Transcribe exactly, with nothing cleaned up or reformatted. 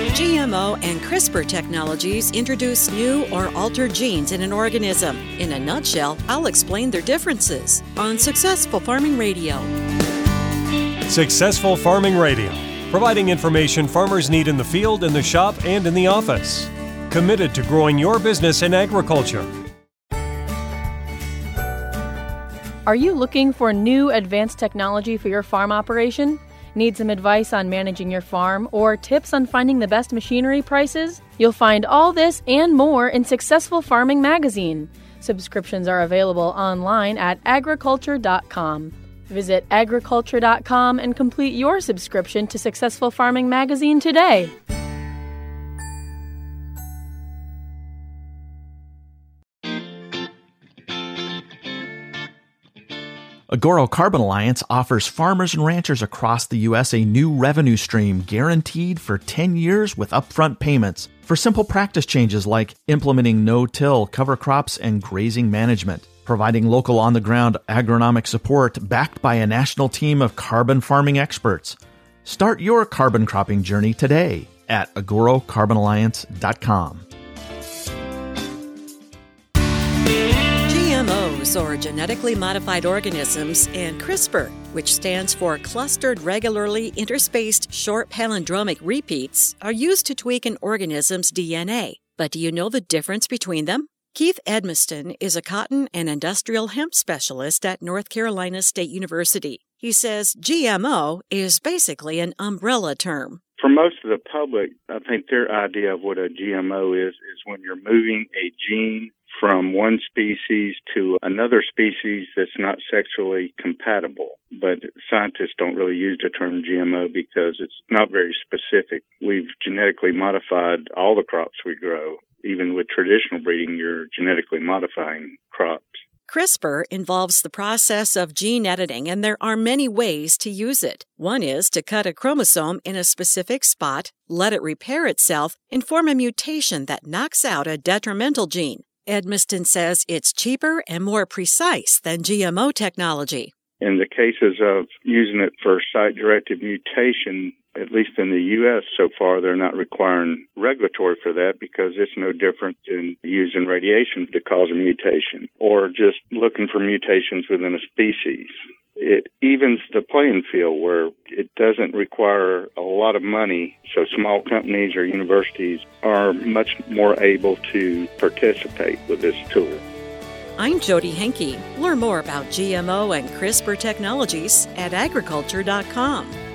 G M O and CRISPR technologies introduce new or altered genes in an organism. In a nutshell, I'll explain their differences on Successful Farming Radio. Successful Farming Radio, providing information farmers need in the field, in the shop, and in the office. Committed to growing your business in agriculture. Are you looking for new advanced technology for your farm operation? Need some advice on managing your farm or tips on finding the best machinery prices? You'll find all this and more in Successful Farming Magazine. Subscriptions are available online at agriculture dot com. Visit agriculture dot com and complete your subscription to Successful Farming Magazine today. Agoro Carbon Alliance offers farmers and ranchers across the U S a new revenue stream guaranteed for ten years with upfront payments for simple practice changes like implementing no-till, cover crops, and grazing management, providing local on-the-ground agronomic support backed by a national team of carbon farming experts. Start your carbon cropping journey today at agoro carbon alliance dot com. G M Os, or genetically modified organisms, and CRISPR, which stands for Clustered Regularly Interspaced Short Palindromic Repeats, are used to tweak an organism's D N A. But do you know the difference between them? Keith Edmiston is a cotton and industrial hemp specialist at North Carolina State University. He says G M O is basically an umbrella term. For most of the public, I think their idea of what a G M O is, is when you're moving a gene from one species to another species that's not sexually compatible. But scientists don't really use the term G M O because it's not very specific. We've genetically modified all the crops we grow. Even with traditional breeding, you're genetically modifying crops. CRISPR involves the process of gene editing, and there are many ways to use it. One is to cut a chromosome in a specific spot, let it repair itself, and form a mutation that knocks out a detrimental gene. Edmiston says it's cheaper and more precise than G M O technology. In the cases of using it for site-directed mutation, at least in the U S so far, they're not requiring regulatory for that because it's no different than using radiation to cause a mutation or just looking for mutations within a species. It evens the playing field where it doesn't require a lot of money, so small companies or universities are much more able to participate with this tool. I'm Jody Henke. Learn more about G M O and CRISPR technologies at agriculture dot com.